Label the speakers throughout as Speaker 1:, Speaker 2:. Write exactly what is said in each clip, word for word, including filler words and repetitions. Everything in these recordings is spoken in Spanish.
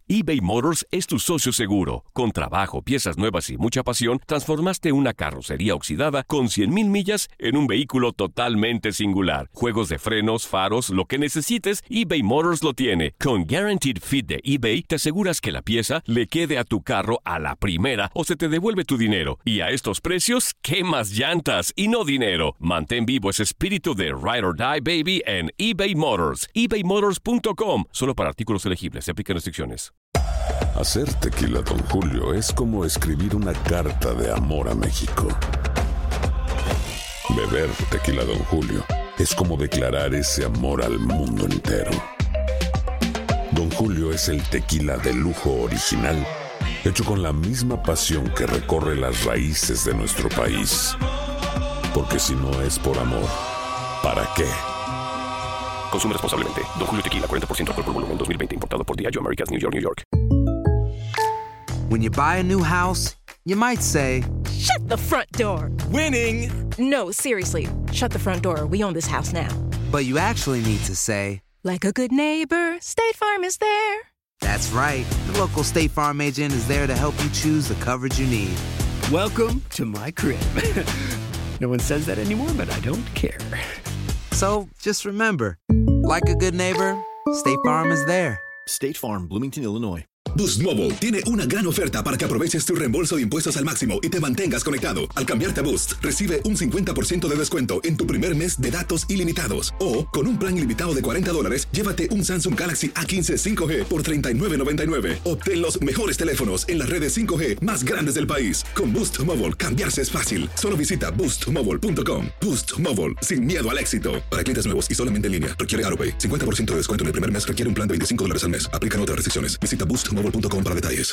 Speaker 1: eBay Motors es tu socio seguro. Con trabajo, piezas nuevas y mucha pasión, transformaste una carrocería oxidada con cien mil millas en un vehículo totalmente singular. Juegos de frenos, faros, lo que necesites, eBay Motors lo tiene. Con Guaranteed Fit de eBay, te aseguras que la pieza le quede a tu carro a la primera o se te devuelve tu dinero. Y a estos precios, ¿qué más llantas y no dinero? Mantén vivo ese espíritu de Ride or Die, baby, en eBay Motors. ebay motors punto com. Solo para artículos elegibles. Se aplican restricciones.
Speaker 2: Hacer tequila Don Julio es como escribir una carta de amor a México. Beber tequila Don Julio es como declarar ese amor al mundo entero. Don Julio es el tequila de lujo original, hecho con la misma pasión que recorre las raíces de nuestro país. Porque si no es por amor, ¿para qué?
Speaker 1: Consume responsablemente. Don Julio Tequila, cuarenta por ciento alcohol por volumen, dos mil veinte. Importado por Diageo Americas, New York, New York.
Speaker 3: When you buy a new house, you might say,
Speaker 4: "Shut the front door."
Speaker 5: Winning!
Speaker 4: No, seriously. Shut the front door. We own this house now.
Speaker 3: But you actually need to say,
Speaker 4: like a good neighbor, State Farm is there.
Speaker 3: That's right. The local State Farm agent is there to help you choose the coverage you need.
Speaker 5: Welcome to my crib. No one says that anymore, but I don't care.
Speaker 3: So, just remember, like a good neighbor, State Farm is there.
Speaker 6: State Farm, Bloomington, Illinois.
Speaker 7: Boost Mobile tiene una gran oferta para que aproveches tu reembolso de impuestos al máximo y te mantengas conectado. Al cambiarte a Boost, recibe un cincuenta por ciento de descuento en tu primer mes de datos ilimitados. O, con un plan ilimitado de cuarenta dólares, llévate un Samsung Galaxy A quince cinco G por treinta y nueve noventa y nueve. Obtén los mejores teléfonos en las redes cinco G más grandes del país. Con Boost Mobile, cambiarse es fácil. Solo visita boost mobile punto com. Boost Mobile, sin miedo al éxito. Para clientes nuevos y solamente en línea, requiere AutoPay. cincuenta por ciento de descuento en el primer mes, requiere un plan de veinticinco dólares al mes. Aplican otras restricciones. Visita boost mobile punto com para detalles.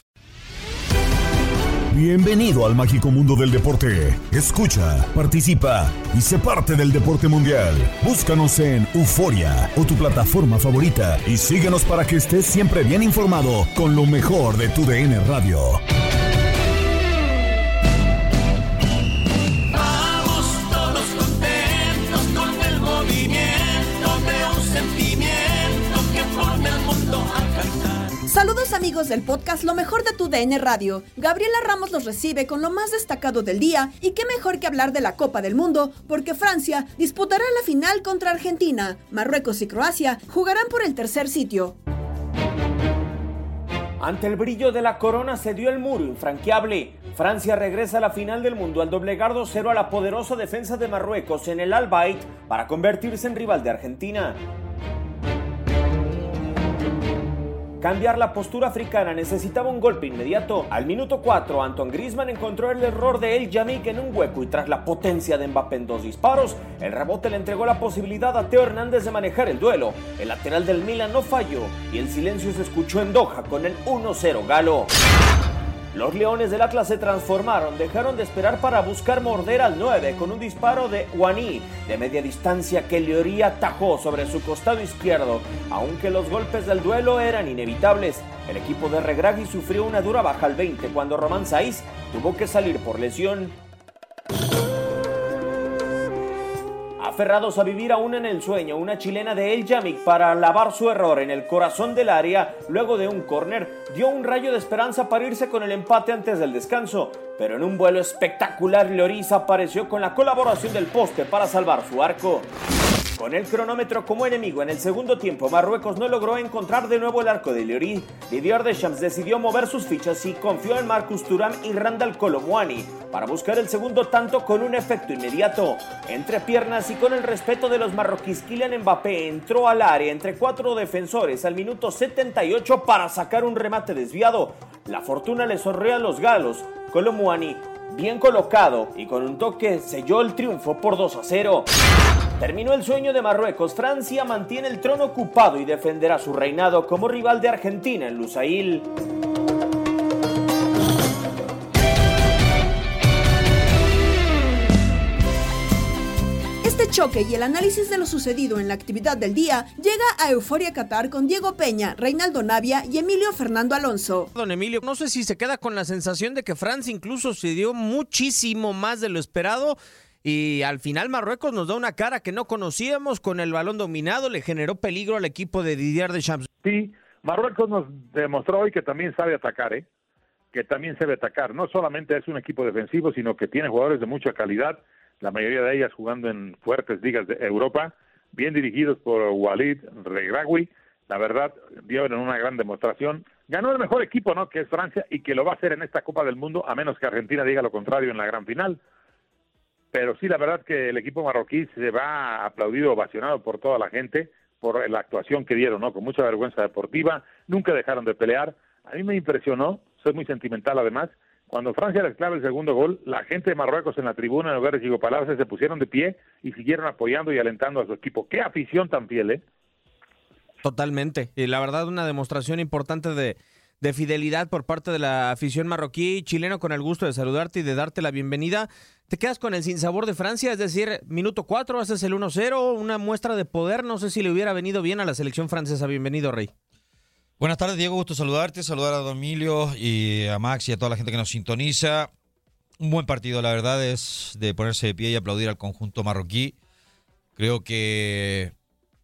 Speaker 8: Bienvenido al mágico mundo del deporte. Escucha, participa y sé parte del deporte mundial. Búscanos en Euforia o tu plataforma favorita y síguenos para que estés siempre bien informado con lo mejor de tu D N Radio.
Speaker 9: Vamos todos contentos con el movimiento de un sentimiento que pone al mundo a cantar.
Speaker 10: Saludos amigos del podcast Lo Mejor de tu D N Radio. Gabriela Ramos los recibe con lo más destacado del día y qué mejor que hablar de la Copa del Mundo porque Francia disputará la final contra Argentina. Marruecos y Croacia jugarán por el tercer sitio.
Speaker 11: Ante el brillo de la corona se dio el muro infranqueable. Francia regresa a la final del mundo al doblegar dos cero a la poderosa defensa de Marruecos en el Al Bayt para convertirse en rival de Argentina. Cambiar la postura africana necesitaba un golpe inmediato. Al minuto cuatro, Antoine Griezmann encontró el error de El Yamik en un hueco y tras la potencia de Mbappé en dos disparos, el rebote le entregó la posibilidad a Teo Hernández de manejar el duelo. El lateral del Milan no falló y el silencio se escuchó en Doha con el uno cero galo. Los Leones del Atlas se transformaron, dejaron de esperar para buscar morder al nueve con un disparo de Ouani de media distancia que Lloris atajó sobre su costado izquierdo. Aunque los golpes del duelo eran inevitables, el equipo de Regragui sufrió una dura baja al veinte cuando Román Saiz tuvo que salir por lesión. Aferrados a vivir aún en el sueño, una chilena de El Yamik para lavar su error en el corazón del área, luego de un córner, dio un rayo de esperanza para irse con el empate antes del descanso, pero en un vuelo espectacular Lloris apareció con la colaboración del poste para salvar su arco. Con el cronómetro como enemigo en el segundo tiempo, Marruecos no logró encontrar de nuevo el arco de Lloris. Didier Deschamps decidió mover sus fichas y confió en Marcus Thuram y Randal Kolo Muani para buscar el segundo tanto con un efecto inmediato. Entre piernas y con el respeto de los marroquíes, Kylian Mbappé entró al área entre cuatro defensores al minuto setenta y ocho para sacar un remate desviado. La fortuna le sonrió a los galos. Kolo Muani, bien colocado y con un toque, selló el triunfo por dos a cero. Terminó el sueño de Marruecos. Francia mantiene el trono ocupado y defenderá su reinado como rival de Argentina en Lusail.
Speaker 10: Este choque y el análisis de lo sucedido en la actividad del día llega a Euforia Qatar con Diego Peña, Reinaldo Navia y Emilio Fernando Alonso.
Speaker 12: Don Emilio, no sé si se queda con la sensación de que Francia incluso se dio muchísimo más de lo esperado. Y al final Marruecos nos da una cara que no conocíamos, con el balón dominado, le generó peligro al equipo de Didier Deschamps.
Speaker 13: Sí, Marruecos nos demostró hoy que también sabe atacar, ¿eh? que también sabe atacar. No solamente es un equipo defensivo, sino que tiene jugadores de mucha calidad, la mayoría de ellas jugando en fuertes ligas de Europa, bien dirigidos por Walid Regragui. La verdad, dieron una gran demostración. Ganó el mejor equipo, ¿no?, que es Francia, y que lo va a hacer en esta Copa del Mundo, a menos que Argentina diga lo contrario en la gran final. Pero sí, la verdad que el equipo marroquí se va aplaudido, ovacionado por toda la gente, por la actuación que dieron, ¿no?, con mucha vergüenza deportiva. Nunca dejaron de pelear. A mí me impresionó, soy muy sentimental además, cuando Francia les clava el segundo gol, la gente de Marruecos en la tribuna, en lugar de Chico Palacios, se pusieron de pie y siguieron apoyando y alentando a su equipo. ¡Qué afición tan fiel, eh!
Speaker 12: Totalmente. Y la verdad, una demostración importante de, de fidelidad por parte de la afición marroquí. Chileno, con el gusto de saludarte y de darte la bienvenida. ¿Te quedas con el sinsabor de Francia? Es decir, minuto cuatro, haces el uno cero, una muestra de poder. No sé si le hubiera venido bien a la selección francesa. Bienvenido, Rey.
Speaker 14: Buenas tardes, Diego. Gusto saludarte, saludar a Don Emilio y a Max y a toda la gente que nos sintoniza. Un buen partido, la verdad, es de ponerse de pie y aplaudir al conjunto marroquí. Creo que...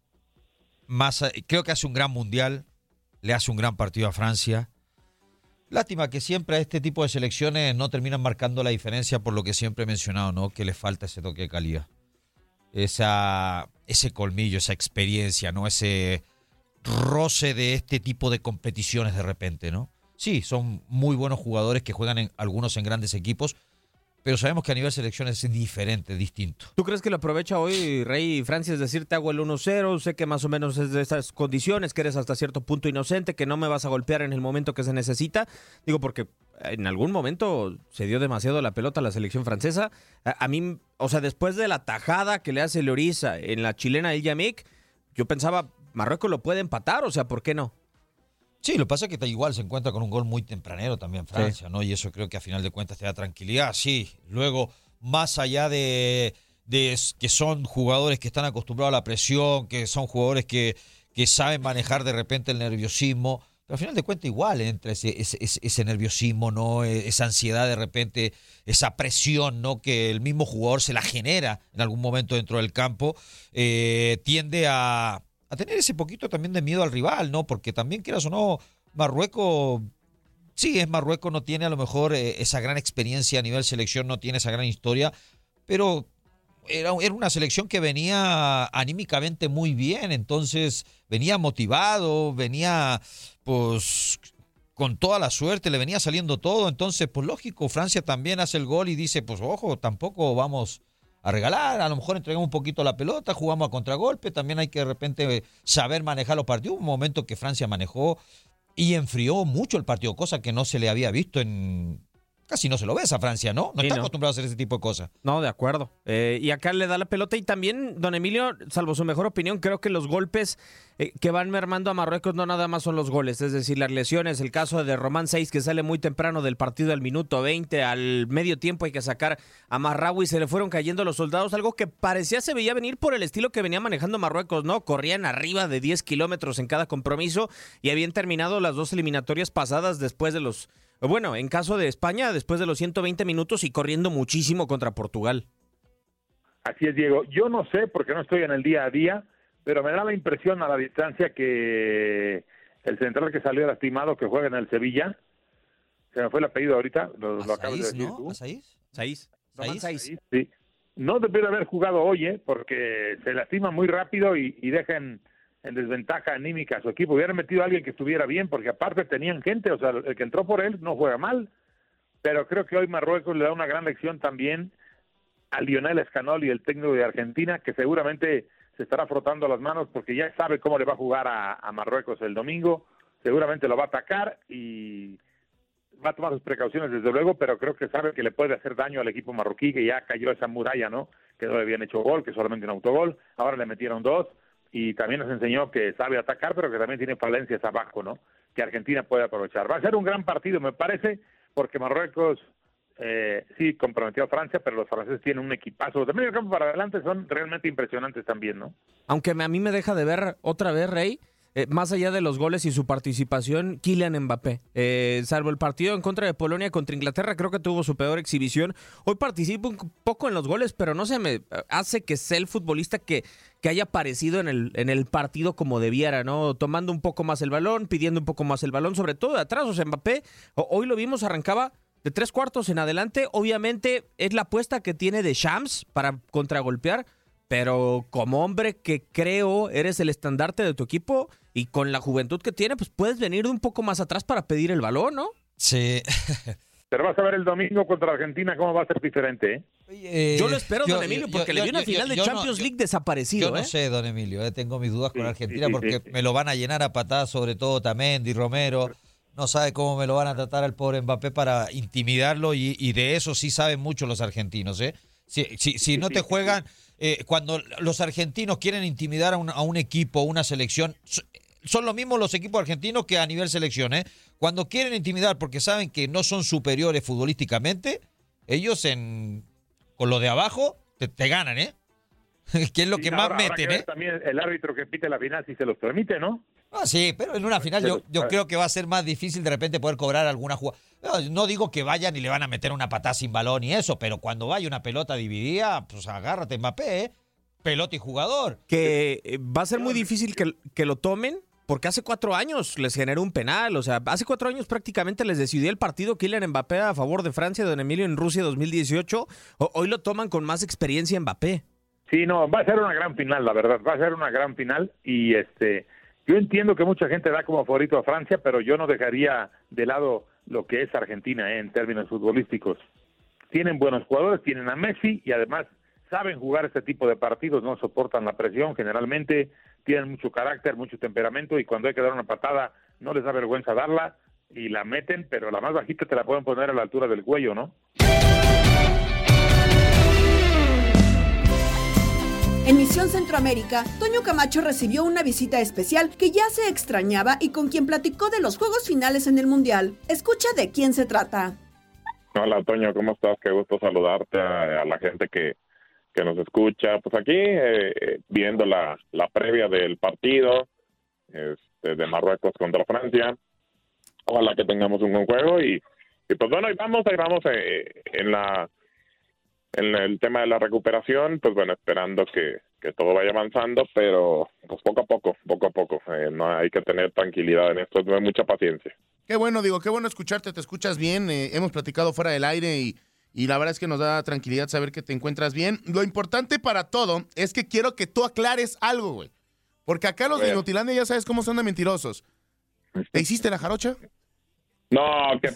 Speaker 14: Más, creo que hace un gran mundial, le hace un gran partido a Francia. Lástima que siempre a este tipo de selecciones no terminan marcando la diferencia por lo que siempre he mencionado, ¿no? Que les falta ese toque de calidad. Esa, ese colmillo, esa experiencia, ¿no? Ese roce de este tipo de competiciones de repente, ¿no? Sí, son muy buenos jugadores que juegan en, algunos en grandes equipos, pero sabemos que a nivel selección es diferente, distinto.
Speaker 12: ¿Tú crees que lo aprovecha hoy Rey Francia? Es decir, te hago el uno cero, sé que más o menos es de esas condiciones, que eres hasta cierto punto inocente, que no me vas a golpear en el momento que se necesita. Digo, porque en algún momento se dio demasiado la pelota a la selección francesa. A, a mí, o sea, después de la tajada que le hace Llorisa en la chilena El Yamik, yo pensaba, Marruecos lo puede empatar, o sea, ¿por qué no?
Speaker 14: Sí, lo que pasa es que igual se encuentra con un gol muy tempranero también Francia,
Speaker 12: sí.
Speaker 14: ¿no? Y eso creo que a final de cuentas te da tranquilidad, sí. Luego, más allá de, de que son jugadores que están acostumbrados a la presión, que son jugadores que, que saben manejar de repente el nerviosismo, pero al final de cuentas igual entra ese, ese, ese nerviosismo, ¿no? Esa ansiedad de repente, esa presión, ¿no?, que el mismo jugador se la genera en algún momento dentro del campo, eh, tiende a... a tener ese poquito también de miedo al rival, ¿no? Porque también, quieras o no, Marruecos, sí, es Marruecos, no tiene a lo mejor eh, esa gran experiencia a nivel selección, no tiene esa gran historia, pero era, era una selección que venía anímicamente muy bien, entonces venía motivado, venía pues con toda la suerte, le venía saliendo todo, entonces pues lógico, Francia también hace el gol y dice, pues ojo, tampoco vamos a regalar, a lo mejor entregamos un poquito la pelota, jugamos a contragolpe, también hay que de repente saber manejar los partidos. Hubo un momento que Francia manejó y enfrió mucho el partido, cosa que no se le había visto en... Casi no se lo ves a Francia, ¿no? No
Speaker 12: sí,
Speaker 14: está
Speaker 12: no.
Speaker 14: acostumbrado a hacer ese tipo de cosas.
Speaker 12: No, de acuerdo. Eh, y acá le da la pelota y también, don Emilio, salvo su mejor opinión, creo que los golpes eh, que van mermando a Marruecos no nada más son los goles, es decir, las lesiones, el caso de Román Seis que sale muy temprano del partido al minuto veinte, al medio tiempo hay que sacar a Marraoui, se le fueron cayendo los soldados, algo que parecía se veía venir por el estilo que venía manejando Marruecos, ¿no? Corrían arriba de diez kilómetros en cada compromiso y habían terminado las dos eliminatorias pasadas después de los... Bueno, en caso de España, después de los ciento veinte minutos y corriendo muchísimo contra Portugal.
Speaker 13: Así es, Diego. Yo no sé, porque no estoy en el día a día, pero me da la impresión a la distancia que el central que salió lastimado, que juega en el Sevilla, se me fue el apellido ahorita, lo, lo acabas de decir
Speaker 14: ¿no?
Speaker 13: tú.
Speaker 14: ¿Saiz?
Speaker 12: Saiz.
Speaker 14: Saiz.
Speaker 12: Saiz.
Speaker 13: Sí. No debió haber jugado hoy, ¿eh? Porque se lastima muy rápido y, y deja en, en desventaja anímica a su equipo. Hubieran metido a alguien que estuviera bien, porque aparte tenían gente, o sea, el que entró por él no juega mal, pero creo que hoy Marruecos le da una gran lección también a Lionel Scaloni, el técnico de Argentina, que seguramente se estará frotando las manos porque ya sabe cómo le va a jugar a, a Marruecos el domingo, seguramente lo va a atacar y va a tomar sus precauciones desde luego, pero creo que sabe que le puede hacer daño al equipo marroquí, que ya cayó esa muralla, ¿no? Que no le habían hecho gol, que solamente un autogol, ahora le metieron dos, y también nos enseñó que sabe atacar, pero que también tiene falencias abajo, ¿no? Que Argentina puede aprovechar. Va a ser un gran partido, me parece, porque Marruecos eh, sí comprometió a Francia, pero los franceses tienen un equipazo. De medio campo para adelante son realmente impresionantes también, ¿no?
Speaker 12: Aunque a mí me deja de ver otra vez, Rey, eh, más allá de los goles y su participación, Kylian Mbappé. Eh, salvo el partido en contra de Polonia contra Inglaterra, creo que tuvo su peor exhibición. Hoy participa un poco en los goles, pero no se me hace que sea el futbolista que, que haya aparecido en el, en el partido como debiera, ¿no? Tomando un poco más el balón, pidiendo un poco más el balón, sobre todo de atrás. O sea, Mbappé, hoy lo vimos, arrancaba de tres cuartos en adelante. Obviamente es la apuesta que tiene de Shams para contragolpear, pero como hombre que creo eres el estandarte de tu equipo y con la juventud que tiene, pues puedes venir de un poco más atrás para pedir el balón, ¿no?
Speaker 14: Sí.
Speaker 13: Pero vas a ver el domingo contra Argentina cómo va a ser diferente, ¿eh?
Speaker 14: Eh,
Speaker 12: yo lo espero,
Speaker 14: yo,
Speaker 12: don Emilio,
Speaker 14: yo,
Speaker 12: porque
Speaker 14: yo,
Speaker 12: le vi una
Speaker 14: yo,
Speaker 12: final
Speaker 14: yo,
Speaker 12: de
Speaker 14: yo
Speaker 12: Champions
Speaker 14: no,
Speaker 12: League desaparecido.
Speaker 14: Yo no
Speaker 12: ¿eh?
Speaker 14: sé, don Emilio, eh, tengo mis dudas con
Speaker 13: sí,
Speaker 14: Argentina
Speaker 13: sí,
Speaker 14: porque
Speaker 13: sí, sí.
Speaker 14: me lo van a llenar a patadas, sobre todo Tamendi, Romero. No sabe cómo me lo van a tratar al pobre Mbappé para intimidarlo y, y de eso sí saben mucho los argentinos, ¿eh? Si, si, si no te juegan, eh, cuando los argentinos quieren intimidar a un, a un equipo, una selección, son los mismos los equipos argentinos que a nivel selección, ¿eh? Cuando quieren intimidar porque saben que no son superiores futbolísticamente, ellos en con lo de abajo te, te ganan, ¿eh? Que es lo
Speaker 13: Sí,
Speaker 14: que
Speaker 13: ahora,
Speaker 14: más
Speaker 13: ahora
Speaker 14: meten,
Speaker 13: que ver
Speaker 14: ¿eh?
Speaker 13: también el árbitro que pite la final si se los permite, ¿no?
Speaker 14: Ah, sí, pero en una final yo, yo creo que va a ser más difícil de repente poder cobrar alguna jugada. No, no digo que vayan y le van a meter una patada sin balón y eso, pero cuando vaya una pelota dividida, pues agárrate, Mbappé, ¿eh? Pelota y jugador.
Speaker 12: Que eh, va a ser muy difícil que, que lo tomen, porque hace cuatro años les generó un penal. O sea, hace cuatro años prácticamente les decidió el partido Kylian Mbappé a favor de Francia, don Emilio, en Rusia dos mil dieciocho. O, hoy lo toman con más experiencia Mbappé.
Speaker 13: Sí, no, va a ser una gran final, la verdad, va a ser una gran final y este, yo entiendo que mucha gente da como favorito a Francia, pero yo no dejaría de lado lo que es Argentina, ¿eh? En términos futbolísticos. Tienen buenos jugadores, tienen a Messi y además saben jugar este tipo de partidos, no soportan la presión generalmente, tienen mucho carácter, mucho temperamento y cuando hay que dar una patada no les da vergüenza darla y la meten, pero la más bajita te la pueden poner a la altura del cuello, ¿no?
Speaker 10: En Misión Centroamérica, Toño Camacho recibió una visita especial que ya se extrañaba y con quien platicó de los juegos finales en el Mundial. Escucha de quién se trata.
Speaker 15: Hola, Toño, ¿cómo estás? Qué gusto saludarte a, a la gente que, que nos escucha. Pues aquí, eh, viendo la, la previa del partido este, de Marruecos contra Francia. Ojalá que tengamos un buen juego y, y pues bueno, ahí vamos, ahí vamos eh, en la... En el tema de la recuperación, pues bueno, esperando que, que todo vaya avanzando, pero pues poco a poco, poco a poco. Eh, no hay que tener tranquilidad en esto, no hay mucha paciencia.
Speaker 16: Qué bueno, digo, qué bueno escucharte, te escuchas bien. Eh, hemos platicado fuera del aire y, y la verdad es que nos da tranquilidad saber que te encuentras bien. Lo importante para todo es que quiero que tú aclares algo, güey. Porque acá los de Inutilandia ya sabes cómo son de mentirosos. ¿Te hiciste la jarocha?
Speaker 15: No, ¿qué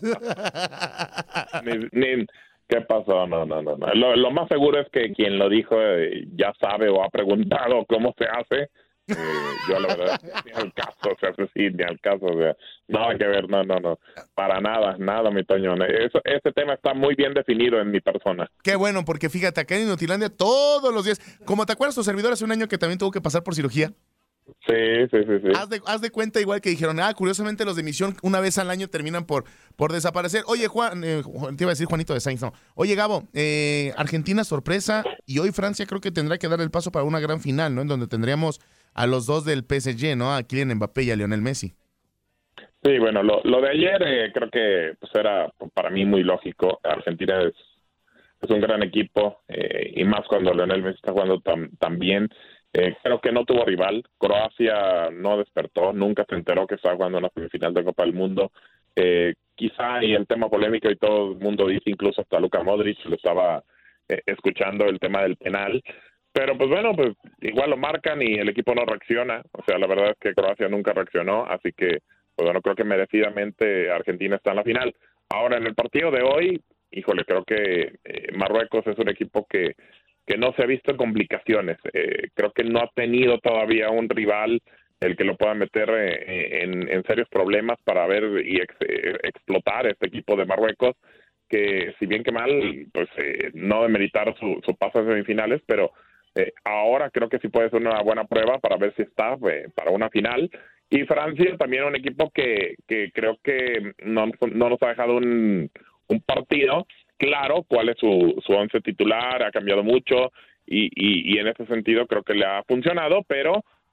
Speaker 15: pasa? ni, ni, ¿Qué pasó? No, no, no. no. Lo, lo más seguro es que quien lo dijo eh, ya sabe o ha preguntado cómo se hace. Eh, yo la verdad, ni al caso, o sea, sí, ni al caso, o sea, nada que ver, no, no, no. Para nada, nada, mi Toño. Eso, ese tema está muy bien definido en mi persona.
Speaker 16: Qué bueno, porque fíjate, acá en Inutilandia todos los días, como te acuerdas tu servidor hace un año que también tuvo que pasar por cirugía.
Speaker 15: Sí, sí, sí, sí.
Speaker 16: Haz de, haz de cuenta igual que dijeron, ah, curiosamente los de Misión una vez al año terminan por, por desaparecer. Oye, Juan, eh, te iba a decir Juanito de Sainz, no. Oye, Gabo, eh, Argentina sorpresa y hoy Francia creo que tendrá que dar el paso para una gran final, ¿no? En donde tendríamos a los dos del P S G, ¿no? A Kylian Mbappé y a Lionel Messi.
Speaker 15: Sí, bueno, lo, lo de ayer eh, creo que pues, era para mí muy lógico. Argentina es, es un gran equipo eh, y más cuando Lionel Messi está jugando tan, tan bien. Eh, creo que no tuvo rival. Croacia no despertó, nunca se enteró que estaba jugando una semifinal de Copa del Mundo. Eh, quizá, y el tema polémico y todo el mundo dice, incluso hasta Luka Modric lo estaba eh, escuchando el tema del penal. Pero pues bueno, pues igual lo marcan y el equipo no reacciona. O sea, la verdad es que Croacia nunca reaccionó, así que pues bueno, creo que merecidamente Argentina está en la final. Ahora, en el partido de hoy, híjole, creo que eh, Marruecos es un equipo que que no se ha visto en complicaciones. Eh, creo que no ha tenido todavía un rival el que lo pueda meter eh, en, en serios problemas para ver y ex, eh, explotar este equipo de Marruecos, que si bien que mal, pues eh, no demeritar su, su paso a semifinales, pero eh, ahora creo que sí puede ser una buena prueba para ver si está eh, para una final. Y Francia también un equipo que, que creo que no, no nos ha dejado un, un partido claro cuál es su, su once titular, ha cambiado mucho y, y, y en ese sentido creo que le ha funcionado, pero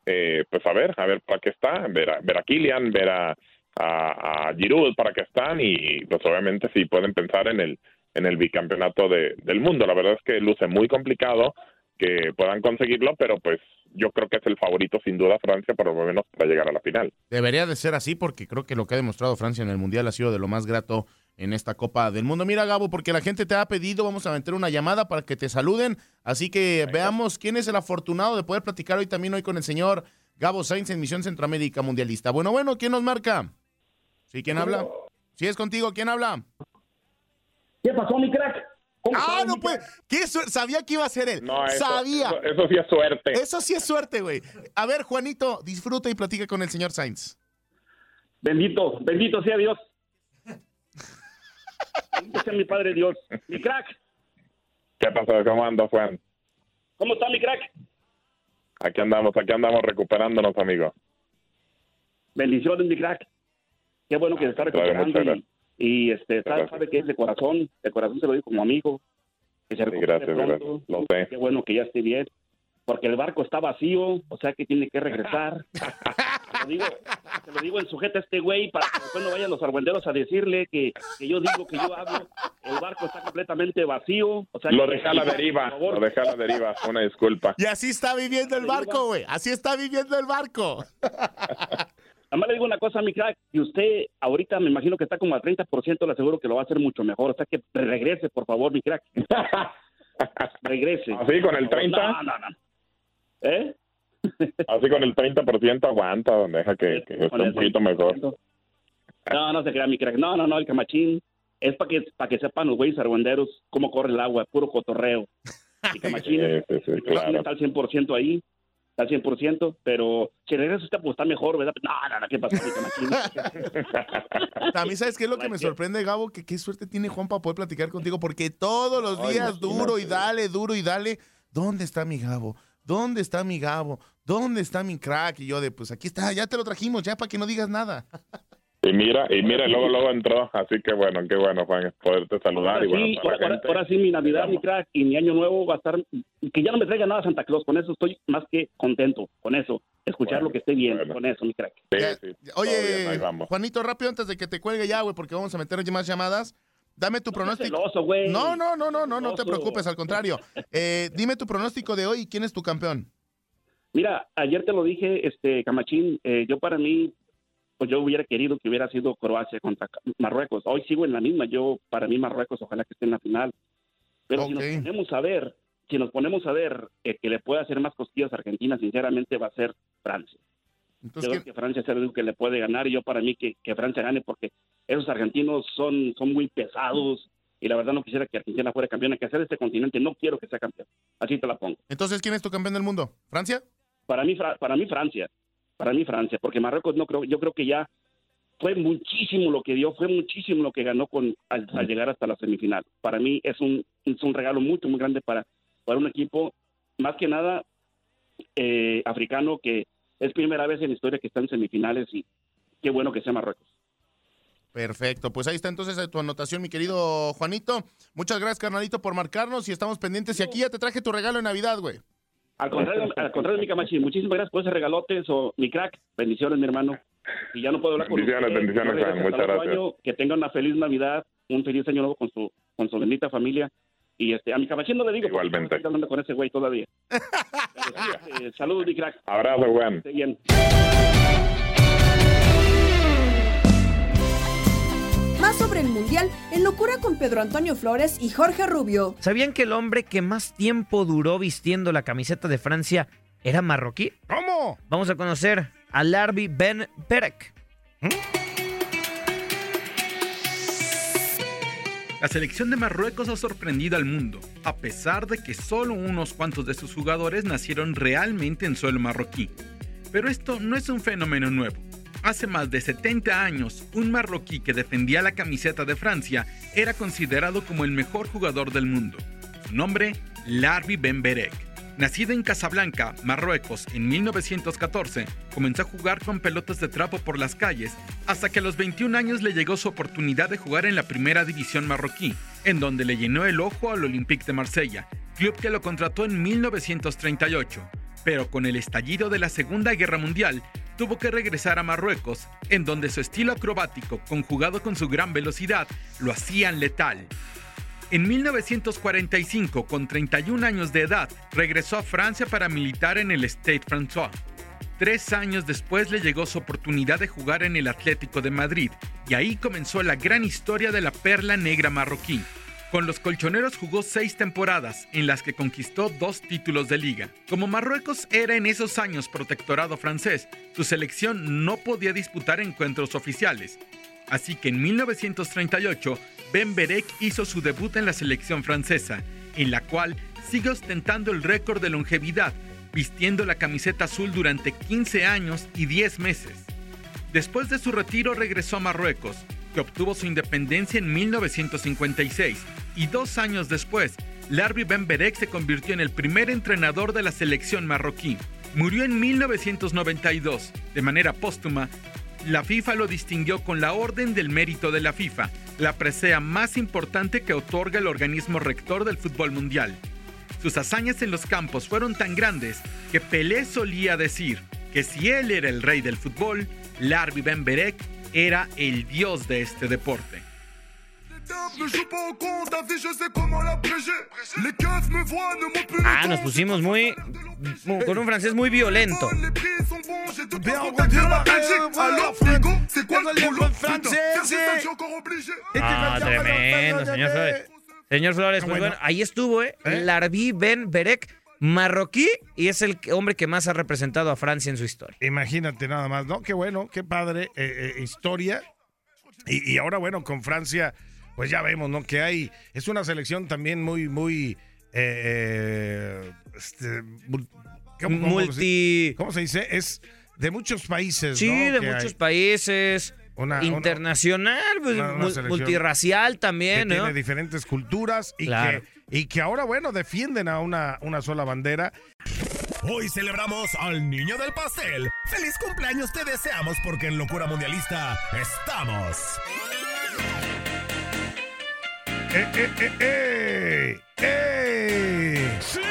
Speaker 15: eh, pues a ver, a ver para qué está, ver a, ver a Kylian, ver a, a, a Giroud para qué están y pues obviamente sí pueden pensar en el en el bicampeonato de, del mundo. La verdad es que luce muy complicado que puedan conseguirlo, pero pues yo creo que es el favorito sin duda Francia, por lo menos para llegar a la final.
Speaker 16: Debería de ser así porque creo que lo que ha demostrado Francia en el Mundial ha sido de lo más grato en esta Copa del Mundo. Mira, Gabo, porque la gente te ha pedido, vamos a meter una llamada para que te saluden, así que Venga. Veamos quién es el afortunado de poder platicar hoy también hoy con el señor Gabo Sainz en Misión Centroamérica Mundialista. Bueno, bueno, ¿quién nos marca? ¿Sí, quién habla? Si es contigo, ¿quién habla?
Speaker 17: ¿Qué pasó, mi crack?
Speaker 16: Ah, no, pues, ¿qué su- sabía que iba a ser él.
Speaker 15: No, eso,
Speaker 16: sabía.
Speaker 15: Eso, eso sí es suerte.
Speaker 16: Eso sí es suerte, güey. A ver, Juanito, disfruta y platica con el señor Sainz.
Speaker 17: Bendito, bendito sea Dios. Bendito sea mi Padre Dios. Mi crack,
Speaker 15: ¿Qué pasó? ¿Cómo anda, Juan?
Speaker 17: ¿cómo está mi crack?
Speaker 15: Aquí andamos, aquí andamos recuperándonos, amigo.
Speaker 17: Bendiciones, mi crack. Qué bueno que se está
Speaker 15: Claro, muchas
Speaker 17: recuperando
Speaker 15: gracias.
Speaker 17: y, y este, sabe,
Speaker 15: Gracias.
Speaker 17: sabe que es de corazón, de corazón se lo digo como amigo, que se
Speaker 15: Sí,
Speaker 17: recupere
Speaker 15: gracias,
Speaker 17: pronto.
Speaker 15: gracias. Lo sé.
Speaker 17: Qué bueno que ya esté bien, porque el barco está vacío, o sea que tiene que regresar. Se lo digo, se lo digo en sujeta a este güey para que después no vayan los argüenderos a decirle que, que yo digo, que yo hablo. El barco está completamente vacío. O sea,
Speaker 15: Lo
Speaker 17: que-
Speaker 15: dejé a la
Speaker 17: por
Speaker 15: deriva,
Speaker 17: favor.
Speaker 15: lo dejé a la deriva, una disculpa.
Speaker 16: Y así está viviendo el barco, güey. Así está viviendo el barco.
Speaker 17: Además le digo una cosa, mi crack, y usted ahorita me imagino que está como al treinta por ciento, le aseguro que lo va a hacer mucho mejor. O sea que regrese, por favor, mi crack. Regrese.
Speaker 15: ¿Así con el treinta?
Speaker 17: No, no, no. ¿Eh?
Speaker 15: Así con el treinta por ciento aguanta, deja que, que esté
Speaker 17: Con
Speaker 15: un
Speaker 17: el
Speaker 15: poquito mejor.
Speaker 17: No, no se crea, mi crack. No, no, no, el camachín es para que, para que sepan los güeyes argüenderos cómo corre el agua, puro cotorreo. El camachín,
Speaker 15: Sí, sí, sí,
Speaker 17: el camachín
Speaker 15: claro.
Speaker 17: está al cien por ciento ahí, está al cien por ciento, pero si regresa usted, pues está mejor, ¿verdad? No, no, no, ¿qué pasó, mi camachín?
Speaker 16: También, ¿sabes qué es lo que me sorprende, Gabo? Que qué suerte tiene Juan para poder platicar contigo, porque todos los
Speaker 15: Ay,
Speaker 16: días
Speaker 15: imagínate.
Speaker 16: duro y dale, duro y dale. ¿Dónde está mi Gabo? ¿Dónde está mi Gabo? ¿Dónde está mi crack? Y yo de, pues aquí está, ya te lo trajimos, ya para que no digas nada.
Speaker 15: Y mira, y mira, luego, luego entró, así que bueno, qué bueno, Juan, poderte saludar
Speaker 17: Ahora
Speaker 15: y bueno,
Speaker 17: sí,
Speaker 15: para la
Speaker 17: ahora,
Speaker 15: gente.
Speaker 17: ahora sí, mi Navidad,
Speaker 15: Vamos.
Speaker 17: mi crack, y mi Año Nuevo va a estar, que ya no me traiga nada Santa Claus, con eso estoy más que contento, con eso, escuchar
Speaker 15: Bueno,
Speaker 17: lo que esté bien,
Speaker 15: bueno.
Speaker 17: con eso, mi crack.
Speaker 15: Sí,
Speaker 16: Ya,
Speaker 15: sí,
Speaker 16: ya,
Speaker 15: todo bien, ahí
Speaker 16: Oye,
Speaker 15: vamos.
Speaker 16: Juanito, rápido antes de que te cuelgue ya, güey, porque vamos a meter más llamadas. Dame tu
Speaker 17: No seas
Speaker 16: pronóstico.
Speaker 17: celoso, güey.
Speaker 16: No, no, no, no, no, no te
Speaker 17: Celoso.
Speaker 16: preocupes, al contrario. Eh, dime tu pronóstico de hoy y quién es tu campeón.
Speaker 17: Mira, ayer te lo dije, este Camachín, eh, yo para mí, pues yo hubiera querido que hubiera sido Croacia contra Ca- Marruecos. Hoy sigo en la misma, yo para mí Marruecos ojalá que esté en la final. Pero si
Speaker 16: Ok.
Speaker 17: nos ponemos a ver, si nos ponemos a ver eh, que le puede hacer más cosquillas a Argentina, sinceramente va a ser Francia.
Speaker 16: Entonces,
Speaker 17: Yo creo que Francia es el único que le puede ganar y yo para mí que, que Francia gane porque esos argentinos son, son muy pesados y la verdad no quisiera que Argentina fuera campeona, que hacer este continente no quiero que sea campeón. Así te la pongo.
Speaker 16: entonces, ¿quién es tu campeón del mundo? ¿Francia?
Speaker 17: Para mí, Fra- para mí Francia, para mí Francia, porque Marruecos no creo, yo creo que ya fue muchísimo lo que dio, fue muchísimo lo que ganó con al, al llegar hasta la semifinal. Para mí es un, es un regalo mucho, muy grande para, para un equipo, más que nada eh, africano, que es primera vez en la historia que está en semifinales y qué bueno que sea Marruecos.
Speaker 16: Perfecto, pues ahí está entonces tu anotación, mi querido Juanito. Muchas gracias, carnalito, por marcarnos y estamos pendientes. Y aquí ya te traje tu regalo de Navidad, güey.
Speaker 17: Al contrario, al contrario, mi Camachi, muchísimas gracias por ese regalote, o mi crack, bendiciones, mi hermano. Y ya no puedo hablar con
Speaker 15: Bendiciones,
Speaker 17: usted.
Speaker 15: bendiciones,
Speaker 17: Yo regreso
Speaker 15: Juan,
Speaker 17: hasta
Speaker 15: muchas
Speaker 17: el otro
Speaker 15: gracias.
Speaker 17: año, que tenga una feliz Navidad, un feliz año nuevo con su con su bendita familia. Y este a mi Camachi no le digo, porque
Speaker 15: Igualmente.
Speaker 17: estoy hablando con ese güey todavía. Pero sí, eh, saludos, mi crack.
Speaker 15: Abrazo, Juan.
Speaker 17: Esté bien.
Speaker 10: Más sobre el Mundial en Locura con Pedro Antonio Flores y Jorge Rubio.
Speaker 12: ¿Sabían que el hombre que más tiempo duró vistiendo la camiseta de Francia era marroquí?
Speaker 16: ¿Cómo? Vamos
Speaker 12: a conocer a Larbi Ben Perek.
Speaker 18: La selección de Marruecos ha sorprendido al mundo, a pesar de que solo unos cuantos de sus jugadores nacieron realmente en suelo marroquí. Pero esto no es un fenómeno nuevo. Hace más de setenta años, un marroquí que defendía la camiseta de Francia era considerado como el mejor jugador del mundo. Su nombre, Larbi Ben Perek. Nacido en Casablanca, Marruecos, en mil novecientos catorce, comenzó a jugar con pelotas de trapo por las calles, hasta que a los veintiún años le llegó su oportunidad de jugar en la primera división marroquí, en donde le llenó el ojo al Olympique de Marsella, club que lo contrató en mil novecientos treinta y ocho. pero con el estallido de la Segunda Guerra Mundial tuvo que regresar a Marruecos, en donde su estilo acrobático, conjugado con su gran velocidad, lo hacían letal. En mil novecientos cuarenta y cinco, con treinta y un años de edad, regresó a Francia para militar en el Stade François. Tres años después le llegó su oportunidad de jugar en el Atlético de Madrid, y ahí comenzó la gran historia de la perla negra marroquí. Con los colchoneros jugó seis temporadas, en las que conquistó dos títulos de liga. Como Marruecos era en esos años protectorado francés, su selección no podía disputar encuentros oficiales. Así que en mil novecientos treinta y ocho, Ben Berek hizo su debut en la selección francesa, en la cual sigue ostentando el récord de longevidad, vistiendo la camiseta azul durante quince años y diez meses. Después de su retiro regresó a Marruecos, que obtuvo su independencia en mil novecientos cincuenta y seis, y dos años después, Larbi Ben Berek se convirtió en el primer entrenador de la selección marroquí. Murió en mil novecientos noventa y dos. De manera póstuma, la FIFA lo distinguió con la Orden del Mérito de la FIFA, la presea más importante que otorga el organismo rector del fútbol mundial. Sus hazañas en los campos fueron tan grandes que Pelé solía decir que si él era el rey del fútbol, Larbi Ben Berek era el dios de este deporte.
Speaker 12: Ah, nos pusimos muy... con un francés muy violento. Ah, tremendo, señor Flores. Señor Flores, pues bueno, ahí estuvo, ¿eh? ¿Eh? Larbi Ben Berek, marroquí, y es el hombre que más ha representado a Francia en su historia.
Speaker 19: Imagínate nada más, ¿no? Qué bueno, qué padre eh, eh, historia. Y, y ahora, bueno, con Francia, pues ya vemos, ¿no? Que hay, es una selección también muy, muy, eh, este, ¿cómo,
Speaker 12: multi...
Speaker 19: ¿cómo se dice? Es de muchos países,
Speaker 12: sí,
Speaker 19: ¿no?
Speaker 12: Sí, de
Speaker 19: que
Speaker 12: muchos
Speaker 19: hay.
Speaker 12: países. Una, internacional, pues,
Speaker 19: una, una
Speaker 12: multirracial también,
Speaker 19: que
Speaker 12: ¿no?
Speaker 19: Tiene diferentes culturas y,
Speaker 12: claro.
Speaker 19: que, y que ahora, bueno, defienden a una, una sola bandera.
Speaker 8: Hoy celebramos al niño del pastel. ¡Feliz cumpleaños te deseamos porque en Locura Mundialista estamos!
Speaker 19: ¡Eh, eh, eh, eh! ¡Eh! ¡Sí!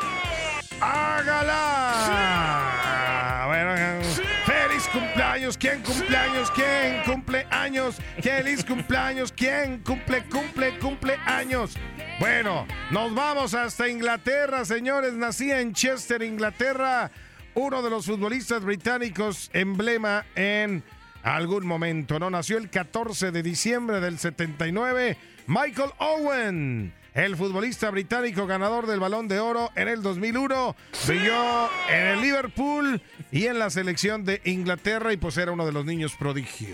Speaker 19: ¡Hágala! ¡Sí! Bueno, ¡sí! ¡Feliz cumpleaños! ¿Quién cumpleaños? ¿Quién cumple años? ¡Feliz cumpleaños! ¿Quién cumple, cumple, cumple años? Bueno, nos vamos hasta Inglaterra, señores. Nacía en Chester, Inglaterra, uno de los futbolistas británicos emblema en algún momento, ¿no? Nació el catorce de diciembre del setenta y nueve, Michael Owen, el futbolista británico ganador del Balón de Oro en el dos mil uno, brilló en el Liverpool y en la selección de Inglaterra y pues era uno de los niños prodigio.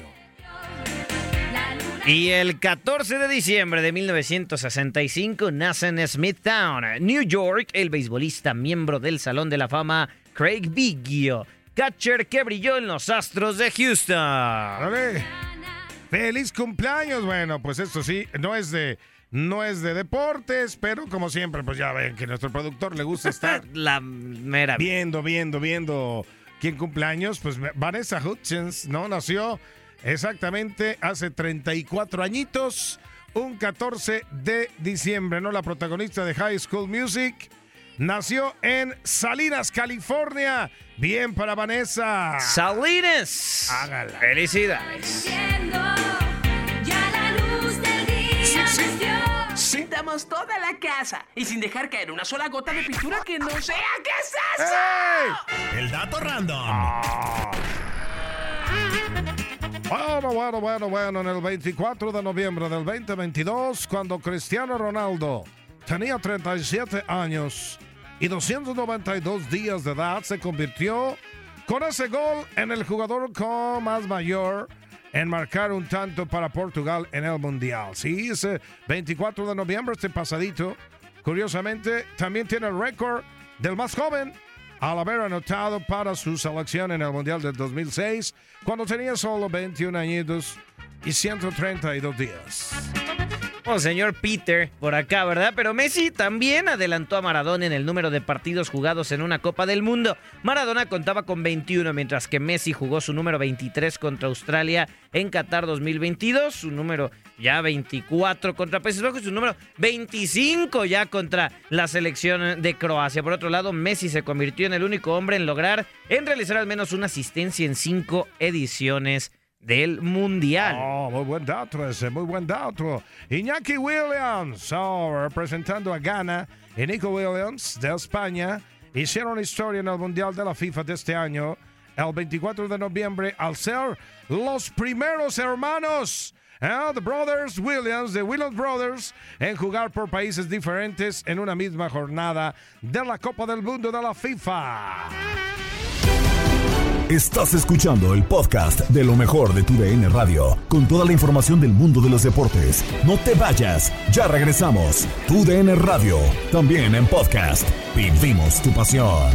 Speaker 12: Y el catorce de diciembre de mil novecientos sesenta y cinco nace en Smithtown, New York, el beisbolista miembro del Salón de la Fama Craig Biggio, catcher que brilló en los Astros de Houston.
Speaker 19: ¡Dale! ¡Feliz cumpleaños! Bueno, pues esto sí, no es de... No es de deportes, pero como siempre, pues ya ven que a nuestro productor le gusta estar
Speaker 12: la mera
Speaker 19: viendo, viendo, viendo quién cumpleaños. Pues Vanessa Hudgens, ¿no? Nació exactamente hace treinta y cuatro añitos, un catorce de diciembre, ¿no? La protagonista de High School Music nació en Salinas, California. Bien para Vanessa.
Speaker 12: Salinas.
Speaker 19: Hágala.
Speaker 12: Felicidades.
Speaker 20: Pintamos toda la casa y sin dejar caer una sola gota de pintura que no sea. ¿Qué es eso?
Speaker 8: ¡Hey! El dato random.
Speaker 19: Ah. Bueno, bueno, bueno, bueno, en el veinticuatro de noviembre del veinte veintidós, cuando Cristiano Ronaldo tenía treinta y siete años y doscientos noventa y dos días de edad, se convirtió con ese gol en el jugador con más mayor en marcar un tanto para Portugal en el Mundial. Sí, ese veinticuatro de noviembre, este pasadito, curiosamente, también tiene el récord del más joven al haber anotado para su selección en el Mundial del dos mil seis, cuando tenía solo veintiún añitos y ciento treinta y dos días.
Speaker 21: Oh, señor Peter, por acá, ¿verdad? Pero Messi también adelantó a Maradona en el número de partidos jugados en una Copa del Mundo. Maradona contaba con veintiuno, mientras que Messi jugó su número veintitrés contra Australia en Qatar dos mil veintidós, su número ya veinticuatro contra Países Bajos y su número veinticinco ya contra la selección de Croacia. Por otro lado, Messi se convirtió en el único hombre en lograr, en realizar al menos una asistencia en cinco ediciones del Mundial.
Speaker 19: Oh, muy buen dato ese, muy buen dato. Iñaki Williams, oh, representando a Ghana, y Nico Williams de España, hicieron historia en el Mundial de la FIFA de este año, el veinticuatro de noviembre, al ser los primeros hermanos, eh, the Brothers Williams, the Williams Brothers, en jugar por países diferentes en una misma jornada de la Copa del Mundo de la FIFA.
Speaker 8: Estás escuchando el podcast de lo mejor de tu D N Radio, con toda la información del mundo de los deportes. No te vayas, ya regresamos. Tu D N Radio, también en podcast. Vivimos tu pasión.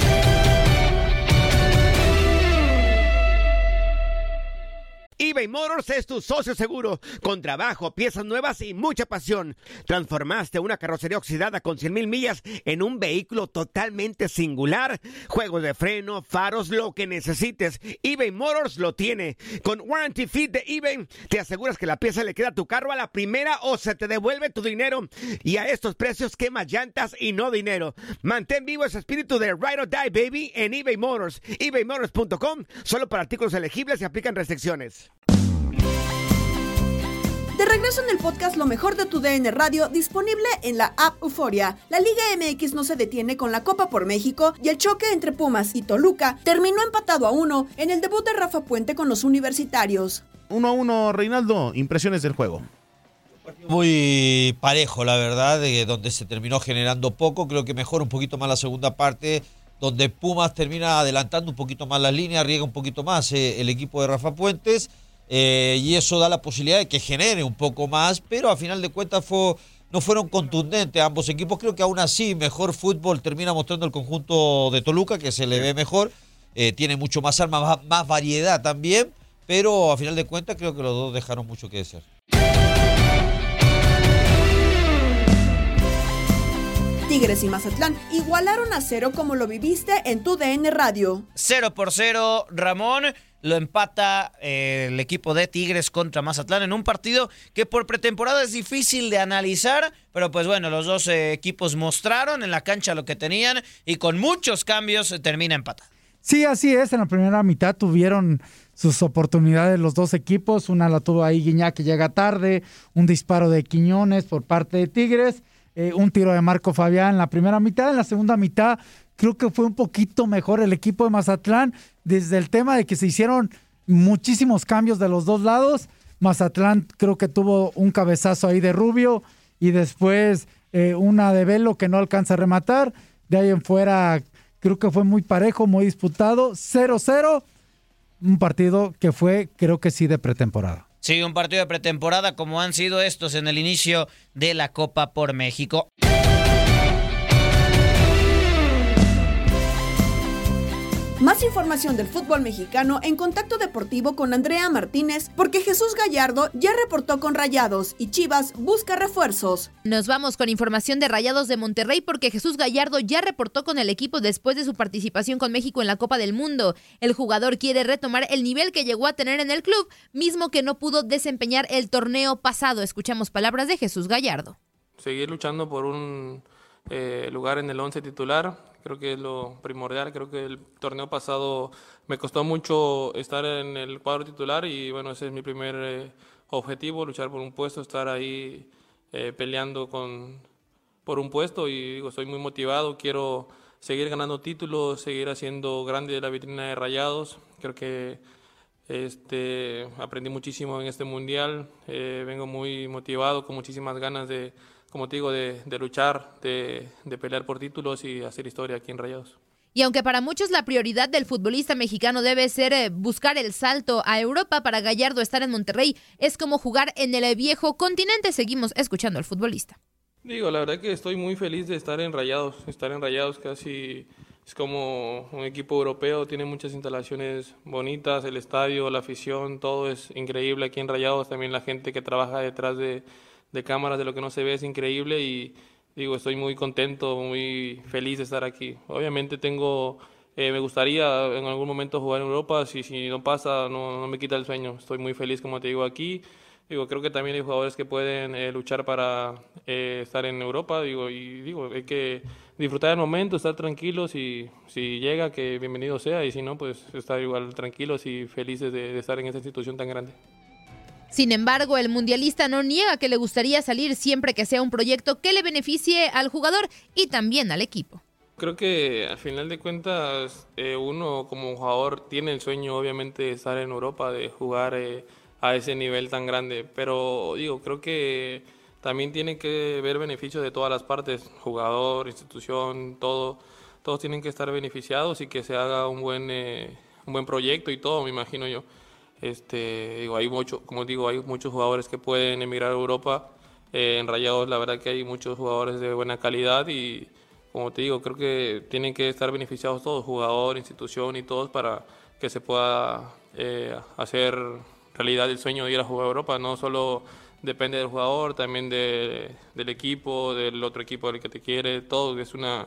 Speaker 22: eBay Motors es tu socio seguro, con trabajo, piezas nuevas y mucha pasión. Transformaste una carrocería oxidada con cien mil millas en un vehículo totalmente singular. Juegos de freno, faros, lo que necesites, eBay Motors lo tiene. Con Warranty Fit de eBay, te aseguras que la pieza le queda a tu carro a la primera o se te devuelve tu dinero. Y a estos precios, quema llantas y no dinero. Mantén vivo ese espíritu de Ride or Die, baby, en eBay Motors. eBay Motors punto com, solo para artículos elegibles y aplican restricciones.
Speaker 10: De regreso en el podcast Lo mejor de tu D N Radio, disponible en la app Euforia. La Liga M X no se detiene con la Copa por México y el choque entre Pumas y Toluca terminó empatado a uno en el debut de Rafa Puente con los universitarios.
Speaker 16: Uno a uno, Reinaldo, impresiones del juego.
Speaker 14: Muy parejo, la verdad, de donde se terminó generando poco. Creo que mejora un poquito más la segunda parte, donde Pumas termina adelantando un poquito más las líneas, riega un poquito más eh, el equipo de Rafa Puentes. Eh, y eso da la posibilidad de que genere un poco más, pero a final de cuentas fue, no fueron contundentes ambos equipos. Creo que aún así mejor fútbol termina mostrando el conjunto de Toluca, que se le ve mejor, eh, tiene mucho más armas, más, más variedad también, pero a final de cuentas creo que los dos dejaron mucho que desear.
Speaker 10: Tigres y Mazatlán igualaron a cero, como lo viviste en tu D N Radio.
Speaker 21: Cero por cero, Ramón. Lo empata eh, el equipo de Tigres contra Mazatlán en un partido que por pretemporada es difícil de analizar, pero pues bueno, los dos eh, equipos mostraron en la cancha lo que tenían y con muchos cambios eh, termina empatado.
Speaker 23: Sí, así es. En la primera mitad tuvieron sus oportunidades los dos equipos. Una la tuvo ahí Guiñac, que llega tarde, un disparo de Quiñones por parte de Tigres, eh, un tiro de Marco Fabián en la primera mitad. En la segunda mitad creo que fue un poquito mejor el equipo de Mazatlán, desde el tema de que se hicieron muchísimos cambios de los dos lados. Mazatlán creo que tuvo un cabezazo ahí de Rubio y después eh, una de Velo que no alcanza a rematar. De ahí en fuera creo que fue muy parejo, muy disputado. cero cero, un partido que fue, creo que sí, de pretemporada.
Speaker 21: Sí, un partido de pretemporada como han sido estos en el inicio de la Copa por México.
Speaker 10: Más información del fútbol mexicano en Contacto Deportivo con Andrea Martínez, porque Jesús Gallardo ya reportó con Rayados y Chivas busca refuerzos.
Speaker 24: Nos vamos con información de Rayados de Monterrey, porque Jesús Gallardo ya reportó con el equipo después de su participación con México en la Copa del Mundo. El jugador quiere retomar el nivel que llegó a tener en el club, mismo que no pudo desempeñar el torneo pasado. Escuchamos palabras de Jesús Gallardo.
Speaker 25: Seguir luchando por un eh, lugar en el once titular. Creo que es lo primordial. Creo que el torneo pasado me costó mucho estar en el cuadro titular y bueno, ese es mi primer eh, objetivo, luchar por un puesto, estar ahí eh, peleando con, por un puesto y digo, estoy muy motivado, quiero seguir ganando títulos, seguir haciendo grande la vitrina de Rayados. Creo que este, aprendí muchísimo en este mundial, eh, vengo muy motivado, con muchísimas ganas de, como te digo, de, de luchar, de, de pelear por títulos y hacer historia aquí en Rayados.
Speaker 24: Y aunque para muchos la prioridad del futbolista mexicano debe ser eh, buscar el salto a Europa, para Gallardo estar en Monterrey es como jugar en el viejo continente. Seguimos escuchando al futbolista.
Speaker 25: Digo, la verdad que estoy muy feliz de estar en Rayados. Estar en Rayados casi es como un equipo europeo, tiene muchas instalaciones bonitas, el estadio, la afición, todo es increíble aquí en Rayados. También la gente que trabaja detrás de de cámaras de lo que no se ve es increíble y digo, estoy muy contento, muy feliz de estar aquí. Obviamente tengo, eh, me gustaría en algún momento jugar en Europa, si, si no pasa no, no me quita el sueño, estoy muy feliz como te digo aquí. Digo, creo que también hay jugadores que pueden eh, luchar para eh, estar en Europa, digo, y digo, hay que disfrutar el momento, estar tranquilos y si llega, que bienvenido sea, y si no, pues estar igual tranquilos y felices de, de estar en esta institución tan grande.
Speaker 24: Sin embargo, el mundialista no niega que le gustaría salir siempre que sea un proyecto que le beneficie al jugador y también al equipo.
Speaker 25: Creo que al final de cuentas eh, uno como jugador tiene el sueño obviamente de estar en Europa, de jugar eh, a ese nivel tan grande, pero digo, creo que también tiene que ver beneficios de todas las partes, jugador, institución, todo, todos tienen que estar beneficiados y que se haga un buen, eh, un buen proyecto y todo, me imagino yo. Este, digo, hay mucho, como digo, hay muchos jugadores que pueden emigrar a Europa, eh, en Rayados la verdad que hay muchos jugadores de buena calidad y como te digo, creo que tienen que estar beneficiados todos, jugador, institución y todos para que se pueda eh, hacer realidad el sueño de ir a jugar a Europa. No solo depende del jugador, también de, del equipo, del otro equipo del que te quiere, todo es una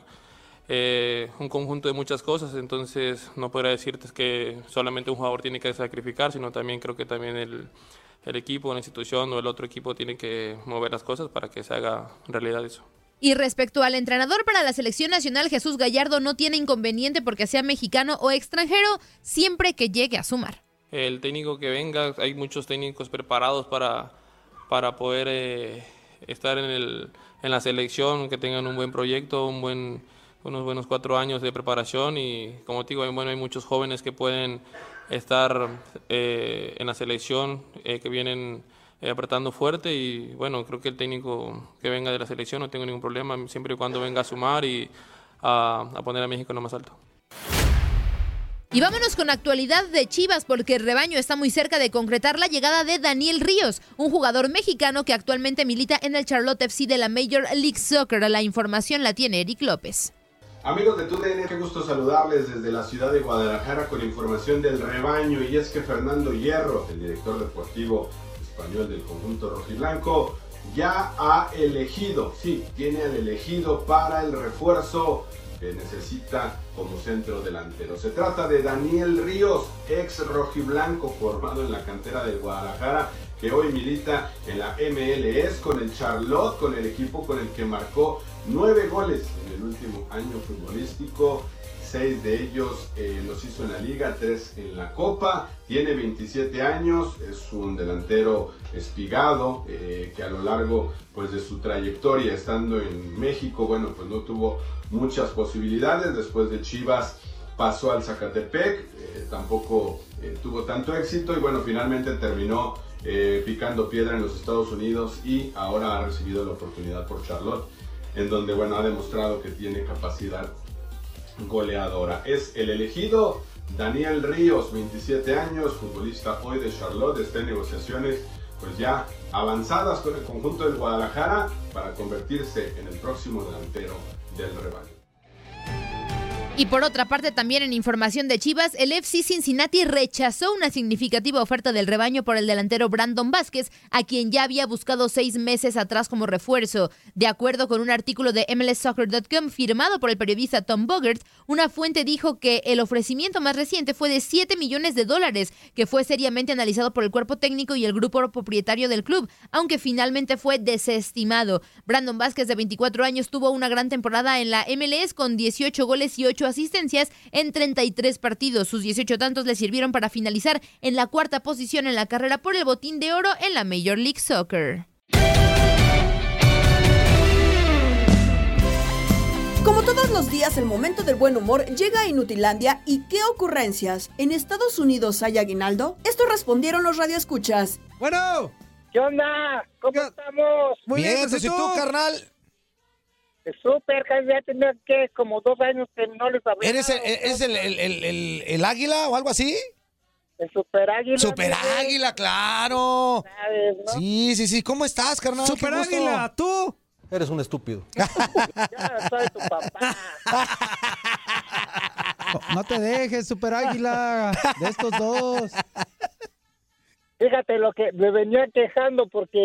Speaker 25: eh, un conjunto de muchas cosas, entonces no podría decirte que solamente un jugador tiene que sacrificar, sino también creo que también el, el equipo, la institución o el otro equipo tiene que mover las cosas para que se haga realidad eso.
Speaker 24: Y respecto al entrenador para la selección nacional, Jesús Gallardo no tiene inconveniente porque sea mexicano o extranjero, siempre que llegue a sumar.
Speaker 25: El técnico que venga, hay muchos técnicos preparados para, para poder eh, estar en, el, en la selección, que tengan un buen proyecto, un buen, unos buenos cuatro años de preparación y como te digo, hay, bueno, hay muchos jóvenes que pueden estar eh, en la selección, eh, que vienen eh, apretando fuerte y bueno, creo que el técnico que venga de la selección no tengo ningún problema, siempre y cuando venga a sumar y a, a poner a México en lo más alto.
Speaker 24: Y vámonos con actualidad de Chivas porque el rebaño está muy cerca de concretar la llegada de Daniel Ríos, un jugador mexicano que actualmente milita en el Charlotte F C de la Major League Soccer. La información la tiene Eric López.
Speaker 1: Amigos de T U D N, qué gusto saludarles desde la ciudad de Guadalajara con información del rebaño. Y es que Fernando Hierro, el director deportivo español del conjunto rojiblanco, ya ha elegido, sí, tiene al elegido para el refuerzo que necesita como centro delantero. Se trata de Daniel Ríos, ex rojiblanco formado en la cantera del Guadalajara, que hoy milita en la M L S con el Charlotte, con el equipo con el que marcó nueve goles en el último año futbolístico. Seis de ellos eh, los hizo en la liga, tres en la copa. Tiene veintisiete años, es un delantero espigado eh, que a lo largo pues, de su trayectoria estando en México, bueno, pues no tuvo muchas posibilidades. Después de Chivas pasó al Zacatepec, eh, tampoco eh, tuvo tanto éxito y bueno, finalmente terminó eh, picando piedra en los Estados Unidos y ahora ha recibido la oportunidad por Charlotte, en donde bueno, ha demostrado que tiene capacidad goleadora. Es el elegido Daniel Ríos, veintisiete años, futbolista hoy de Charlotte, está en negociaciones pues ya avanzadas con el conjunto del Guadalajara para convertirse en el próximo delantero del rebaño.
Speaker 24: Y por otra parte, también en información de Chivas, el F C Cincinnati rechazó una significativa oferta del rebaño por el delantero Brandon Vázquez, a quien ya había buscado seis meses atrás como refuerzo. De acuerdo con un artículo de M L S Soccer punto com firmado por el periodista Tom Bogert, una fuente dijo que el ofrecimiento más reciente fue de siete millones de dólares, que fue seriamente analizado por el cuerpo técnico y el grupo propietario del club, aunque finalmente fue desestimado. Brandon Vázquez, de veinticuatro años, tuvo una gran temporada en la M L S con dieciocho goles y ocho asistencias en treinta y tres partidos. Sus dieciocho tantos le sirvieron para finalizar en la cuarta posición en la carrera por el botín de oro en la Major League Soccer.
Speaker 10: Como todos los días, el momento del buen humor llega a Inutilandia. ¿Y qué ocurrencias? ¿En Estados Unidos hay aguinaldo? Esto respondieron los radioescuchas.
Speaker 2: Bueno.
Speaker 3: ¿Qué onda? ¿Cómo ¿Qué? estamos?
Speaker 2: Muy bien, bien, ¿y tú, tú, carnal?
Speaker 3: Súper, ya tenía que como dos años que no les hablaba.
Speaker 2: ¿Eres el, es el, el, el, el, el águila o algo así?
Speaker 3: El super águila.
Speaker 2: Super águila, claro.
Speaker 3: ¿Sabes, no?
Speaker 2: Sí, sí, sí. ¿Cómo estás, carnal?
Speaker 19: Super águila, ¿tú?
Speaker 2: Eres un estúpido.
Speaker 3: Ya soy tu papá.
Speaker 23: No te dejes, super águila, de estos dos.
Speaker 3: Fíjate lo que me venía quejando porque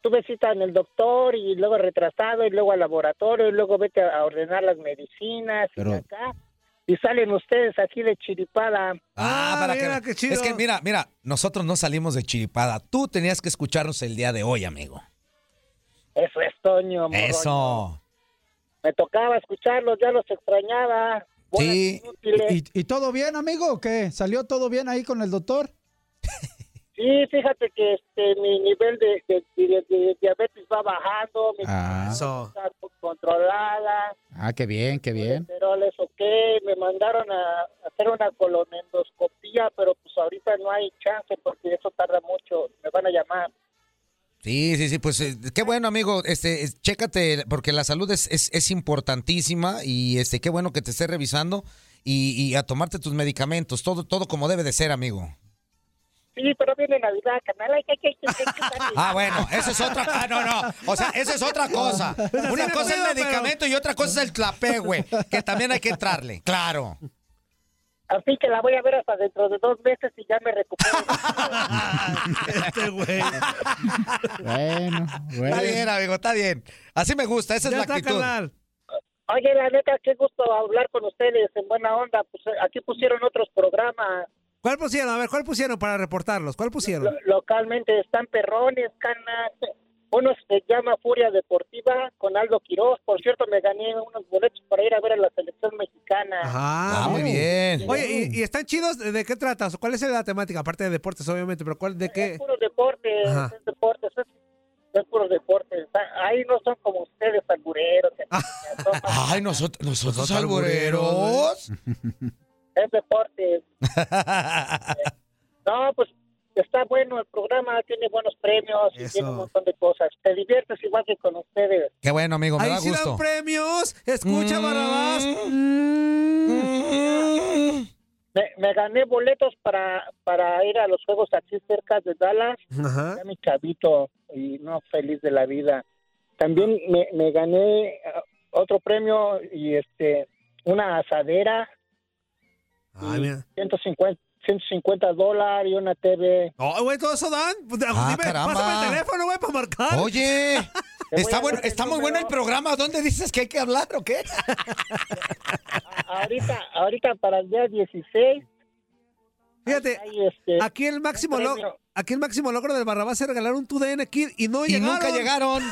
Speaker 3: tuve cita en el doctor y luego retrasado y luego al laboratorio y luego vete a ordenar las medicinas
Speaker 2: Pero...
Speaker 3: y acá. Y salen ustedes aquí de chiripada.
Speaker 2: Ah, para mira, que... qué chido. Es que mira, mira, nosotros no salimos de chiripada. Tú tenías que escucharnos el día de hoy, amigo.
Speaker 3: Eso es, Toño. Morroño.
Speaker 2: Eso.
Speaker 3: Me tocaba escucharlos, ya los extrañaba.
Speaker 2: Sí.
Speaker 23: ¿Y, ¿Y todo bien, amigo? ¿O qué? ¿Salió todo bien ahí con el doctor?
Speaker 3: Sí, fíjate que este mi nivel de, de, de, de diabetes va bajando, mi
Speaker 23: Ah.
Speaker 3: presión está controlada,
Speaker 23: Ah, qué bien, qué bien.
Speaker 3: el colesterol es ok, me mandaron a hacer una colonendoscopía, pero pues ahorita no hay chance porque eso tarda mucho, me van a llamar.
Speaker 2: Sí, sí, sí, pues eh, qué bueno, amigo, este, es- chécate, porque la salud es, es, es importantísima y este, qué bueno que te esté revisando y, y a tomarte tus medicamentos, todo, todo como debe de ser, amigo.
Speaker 3: Sí, pero viene Navidad, canal. Ay, ay, ay, ay, ay, ay.
Speaker 2: Ah, bueno, eso es otra, ah, no, no, o sea, eso es otra cosa. Una cosa es el medicamento y otra cosa es el clapé, güey, que también hay que entrarle, claro.
Speaker 3: Así que la voy a ver hasta dentro de dos meses y ya me recupero.
Speaker 2: Este güey.
Speaker 23: Bueno, bueno.
Speaker 2: Está bien, amigo, está bien. Así me gusta, esa es
Speaker 3: Ya
Speaker 2: la
Speaker 3: está,
Speaker 2: actitud.
Speaker 3: carnal. Oye, la neta, qué gusto hablar con ustedes en buena onda. Pues eh, aquí pusieron otros programas.
Speaker 4: ¿Cuál pusieron? A ver, ¿cuál pusieron para reportarlos? ¿Cuál pusieron?
Speaker 3: Lo- localmente están perrones, canas. Uno se llama Furia Deportiva con Aldo Quiroz. Por cierto, me gané unos boletos para ir a ver a la selección mexicana.
Speaker 4: Ajá.
Speaker 2: Ah, muy bien.
Speaker 4: Oye, ¿y, y están chidos? ¿De qué tratas? ¿Cuál es la temática? Aparte de deportes, obviamente, pero ¿cuál, de qué?
Speaker 3: Es puro deporte,
Speaker 4: Ajá.
Speaker 3: es deportes, es, es puro deporte. Ahí no son como ustedes, albureros.
Speaker 2: Ay, nosotros, nosotros
Speaker 4: Nosotros
Speaker 2: albureros.
Speaker 3: Es deporte. No, pues está bueno el programa, tiene buenos premios y
Speaker 4: Eso.
Speaker 3: tiene un montón de cosas. Te diviertes igual que con ustedes.
Speaker 2: Qué bueno, amigo, me
Speaker 4: Ahí
Speaker 2: da
Speaker 4: sí dan
Speaker 2: gusto.
Speaker 4: premios. Escucha,
Speaker 2: Mm.
Speaker 4: Barrabás.
Speaker 3: Me, me gané boletos para, para ir a los juegos aquí cerca de Dallas.
Speaker 4: Ajá.
Speaker 3: Ya mi chavito y no feliz de la vida. También me, me gané ah, otro premio y este una asadera.
Speaker 4: Ay, mira.
Speaker 3: ciento cincuenta, ciento cincuenta dólares y una T V.
Speaker 4: No, güey, todo eso dan. Pues,
Speaker 2: Ah,
Speaker 4: dime,
Speaker 2: caramba.
Speaker 4: pásame el teléfono, güey, para marcar.
Speaker 2: Oye,
Speaker 3: Te voy
Speaker 2: está
Speaker 3: a
Speaker 2: bueno,
Speaker 3: dar el
Speaker 2: está muy bueno el
Speaker 3: número.
Speaker 2: programa. ¿Dónde dices que hay que hablar o qué?
Speaker 3: Ahorita, ahorita para el día dieciséis.
Speaker 4: Fíjate,
Speaker 3: hay, este,
Speaker 4: aquí el máximo
Speaker 3: un
Speaker 4: logro,
Speaker 3: premio.
Speaker 4: aquí el máximo logro del Barrabás es regalar un Tu D N Kid y no
Speaker 2: Y
Speaker 4: llegaron.
Speaker 2: nunca llegaron.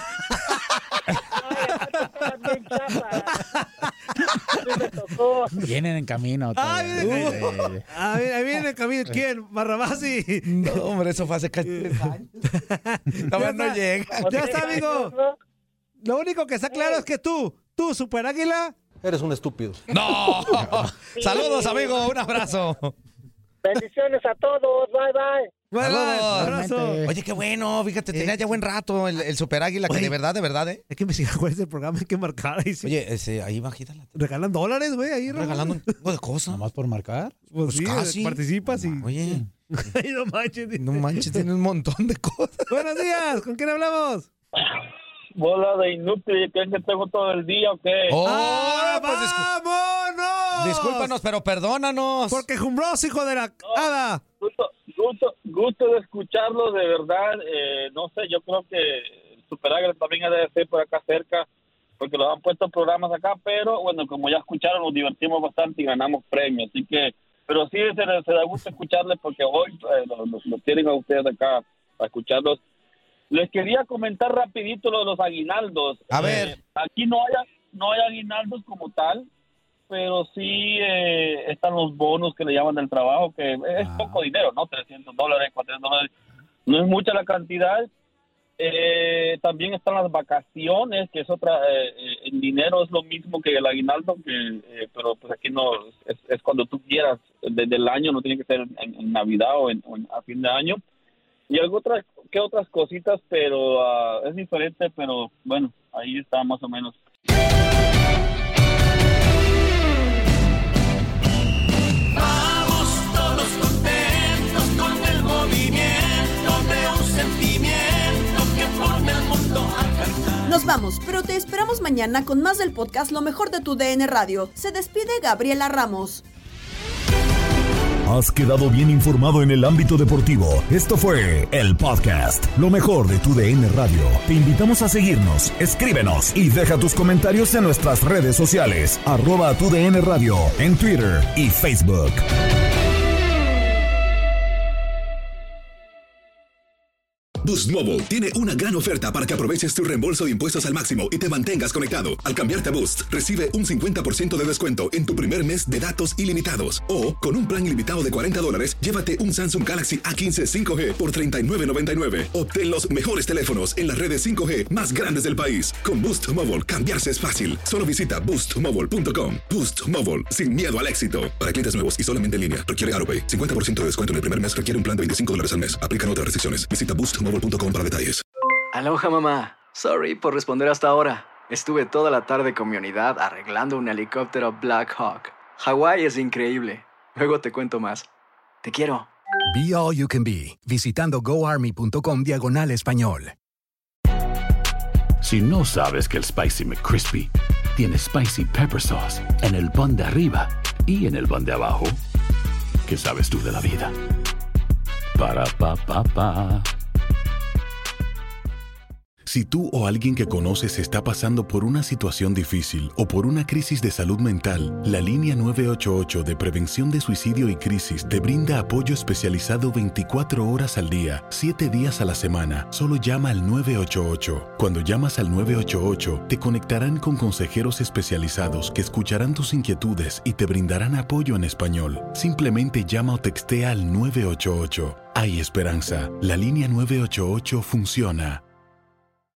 Speaker 3: También chapa. Sí me tocó.
Speaker 23: Vienen en camino.
Speaker 4: Ah,
Speaker 23: todavía.
Speaker 4: viene-
Speaker 23: Eh,
Speaker 4: Ah, mira, ahí viene el camino. ¿Quién? Barrabás y...
Speaker 2: No, hombre, eso fue hace casi tres años. Todavía no
Speaker 4: está.
Speaker 2: llega.
Speaker 4: Ya está, amigo. Lo único que está claro es que tú, tú, Super Águila,
Speaker 2: Eres un estúpido. ¡No! Saludos, amigo. Un abrazo.
Speaker 3: Bendiciones a todos. Bye, bye.
Speaker 4: Bye, bye.
Speaker 2: Saludos.
Speaker 4: Abrazo.
Speaker 2: Oye, qué bueno. Fíjate, tenía ya buen rato el, el Super Águila, que
Speaker 4: Oye.
Speaker 2: de verdad, de verdad, ¿eh?
Speaker 4: Hay que investigar cuál es el programa, hay que marcar ahí. Sí.
Speaker 2: Oye, ese, ahí bajita la...
Speaker 4: Regalan dólares, güey, ahí. Ramón.
Speaker 2: Regalando un poco de cosas.
Speaker 23: ¿Nomás por marcar?
Speaker 4: Pues,
Speaker 2: Pues
Speaker 4: sí,
Speaker 2: casi.
Speaker 4: participas y...
Speaker 2: Oye,
Speaker 4: Ay, no manches.
Speaker 2: no manches, tiene un montón de cosas.
Speaker 4: Buenos días, ¿con quién hablamos?
Speaker 5: Bola de inútil, ¿creen que tengo todo el día o qué?
Speaker 2: ¡Oh!
Speaker 4: ¡Ah,
Speaker 2: pues discú-
Speaker 4: ¡vámonos!
Speaker 2: discúlpanos, pero perdónanos.
Speaker 4: Porque Jumbros, hijo de la hada.
Speaker 5: Gusto, gusto, gusto de escucharlo, de verdad. Eh, no sé, yo creo que el Super Águila también ha de ser por acá cerca, porque los han puesto programas acá, pero bueno, como ya escucharon, nos divertimos bastante y ganamos premios, así que, pero sí se, se da gusto escucharles porque hoy eh, los, los- los tienen a ustedes acá para escucharlos. Les quería comentar rapidito lo de los aguinaldos.
Speaker 2: A ver.
Speaker 5: Eh, aquí no hay, no hay aguinaldos como tal, pero sí eh, están los bonos que le llaman del trabajo, que es
Speaker 23: Ah.
Speaker 5: poco dinero, ¿no? trescientos dólares, cuatrocientos dólares. No es mucha la cantidad. Eh, también están las vacaciones, que es otra, eh, eh, en dinero es lo mismo que el aguinaldo, que, eh, pero pues aquí no, es, es cuando tú quieras, desde el año, no tiene que ser en, en Navidad o, en, o en- a fin de año. Y algo otras, que otras cositas, pero ah, es diferente, pero bueno, ahí está más o menos.
Speaker 6: Vamos todos contentos con el movimiento de un sentimiento que forma el mundo al cantar.
Speaker 10: Nos vamos, pero te esperamos mañana con más del podcast Lo mejor de tu D N Radio. Se despide Gabriela Ramos.
Speaker 8: Has quedado bien informado en el ámbito deportivo. Esto fue el podcast, lo mejor de tu D N Radio. Te invitamos a seguirnos, escríbenos y deja tus comentarios en nuestras redes sociales, arroba tu D N Radio, en Twitter y Facebook.
Speaker 7: Boost Mobile tiene una gran oferta para que aproveches tu reembolso de impuestos al máximo y te mantengas conectado. Al cambiarte a Boost, recibe un cincuenta por ciento de descuento en tu primer mes de datos ilimitados. O, con un plan ilimitado de cuarenta dólares, llévate un Samsung Galaxy A quince cinco G por treinta y nueve noventa y nueve. Obtén los mejores teléfonos en las redes cinco G más grandes del país. Con Boost Mobile, cambiarse es fácil. Solo visita boost mobile punto com. Boost Mobile, sin miedo al éxito. Para clientes nuevos y solamente en línea, requiere AutoPay. cincuenta por ciento de descuento en el primer mes requiere un plan de veinticinco dólares al mes. Aplican otras restricciones. Visita boost mobile punto com para detalles.
Speaker 9: Aloha, mamá. Sorry por responder hasta ahora. Estuve toda la tarde con mi unidad arreglando un helicóptero Black Hawk. Hawái es increíble. Luego te cuento más. Te quiero.
Speaker 11: Be All You Can Be, visitando goarmy.com diagonal español.
Speaker 13: Si no sabes que el Spicy McCrispy tiene Spicy Pepper Sauce en el pan de arriba y en el pan de abajo, ¿qué sabes tú de la vida? Para, pa, pa, pa.
Speaker 15: Si tú o alguien que conoces está pasando por una situación difícil o por una crisis de salud mental, la línea nueve ocho ocho de Prevención de Suicidio y Crisis te brinda apoyo especializado veinticuatro horas al día, siete días a la semana. Solo llama al nueve ocho ocho. Cuando llamas al nueve ocho ocho, te conectarán con consejeros especializados que escucharán tus inquietudes y te brindarán apoyo en español. Simplemente llama o textea al nueve ocho ocho. Hay esperanza. La línea nueve ocho ocho funciona.